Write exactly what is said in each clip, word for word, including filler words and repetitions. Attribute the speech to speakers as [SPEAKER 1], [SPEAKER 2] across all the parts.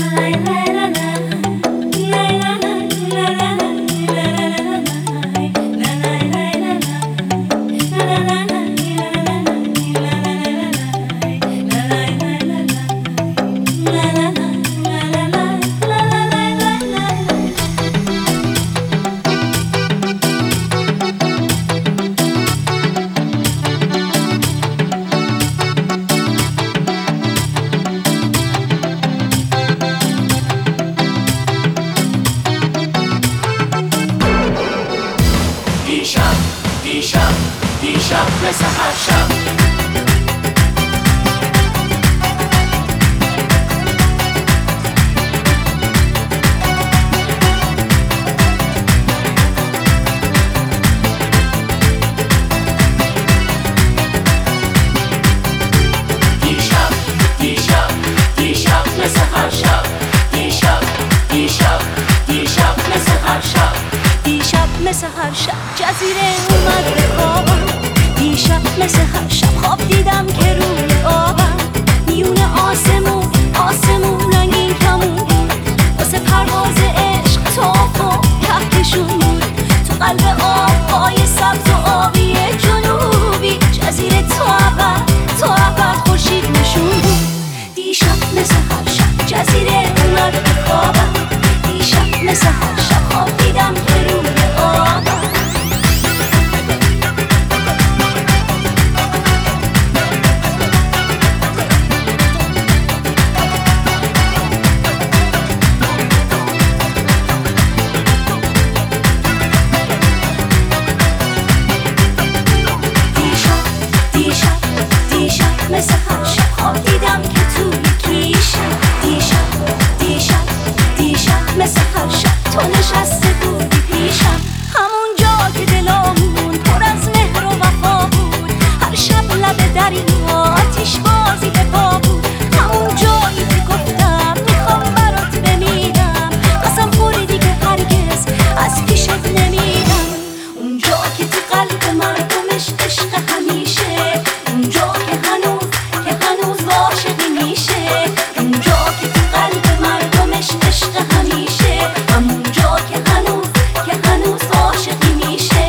[SPEAKER 1] مثل هر شب دیشب دیشب دیشب مثل هر شب دیشب دیشب دیشب مثل هر شب
[SPEAKER 2] دیشب مثل هر شب جزیره اومد به خوابم دیشب مثل هر شب خواب دیدم که روی آبم میون آسمون آسمون رنگین کمون بود واسه پرواز عشق تاف و کهکشون بود تو قلب آبهای سبز و آبی جنوبی جزیره تا ابد تا ابد خورشید نشون بود دیشب مثل هر شب جزیره اومد به خوابم دیشب مثل هر شب خواب دیدم که روی آبم مثل هر شب خواب دیدم که توی کیشم دیشب دیشب دیشب مثل هر شب تو نشسته بودی پیشم همون جا که دلامون پر از مهر و وفا بود هر شب لب دریا آتیش بازی به پا بود همون جایی که گفتم میخوام برات بمیرم قسم خوردی که هرگز از پیشت نمیرم اونجا که تو قلب مردمش عشق همیشه اونجا که هنوز که هنوز عاشقی میشه اونجا که تو قلب مردمش عشق همیشه همونجا که هنوز که هنوز عاشقی میشه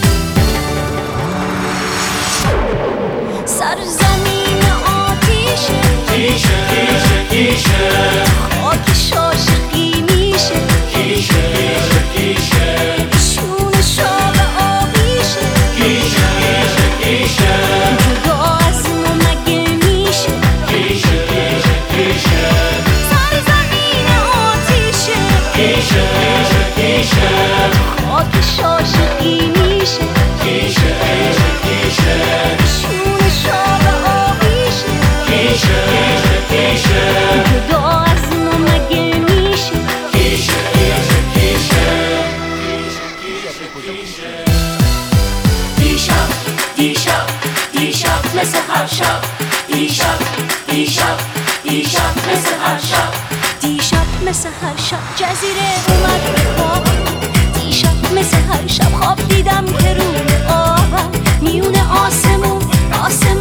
[SPEAKER 2] سرزمین آتیشه
[SPEAKER 1] کیشه کیشه کیشه
[SPEAKER 2] خاکش عاشقی میشه
[SPEAKER 1] کیشه کیشه کیشه
[SPEAKER 2] شون شاب آبیشه
[SPEAKER 1] کیشه کیشه کیشه
[SPEAKER 2] جدا از ما مگه میشه
[SPEAKER 1] کیشه کیشه کیشه
[SPEAKER 2] سرزمین آتیشه
[SPEAKER 1] کیشه کیشه کیشه
[SPEAKER 2] خاکش عاشقی میشه
[SPEAKER 1] کیشه کیشه کیشه
[SPEAKER 2] شون شاب آبیشه
[SPEAKER 1] کیشه کیشه کیشه
[SPEAKER 2] جدا از ما مگه میشه
[SPEAKER 1] کیشه کیشه کیشه کیشه کیشه دیشب دیشب دیشب مثل هر شب دیشب دیشب دیشب مثل هر شب
[SPEAKER 2] دیشب مثل هر شب جزیره اومد به خوابم دیشب مثل هر شب خواب دیدم که روی آبم میون آسمون آسمون